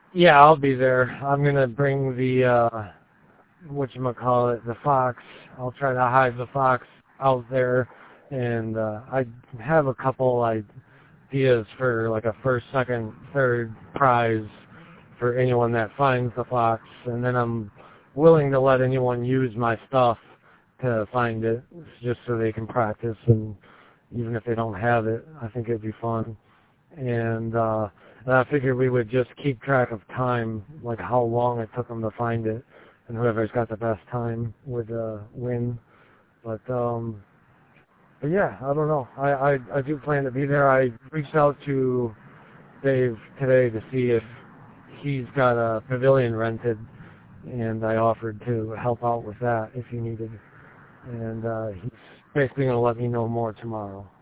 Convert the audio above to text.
Yeah, I'll be there. I'm gonna bring the whatchamacallit, the fox. I'll try to hide the fox out there, and I have a couple ideas for like a first, second, third prize for anyone that finds the fox, and then I'm willing to let anyone use my stuff to find it, just so they can practice, and even if they don't have it, I think it'd be fun. And I figured we would just keep track of time, like how long it took them to find it, and whoever's got the best time would win. But yeah, I don't know. I do plan to be there. I reached out to Dave today to see if he's got a pavilion rented, and I offered to help out with that if he needed. And he's basically going to let me know more tomorrow.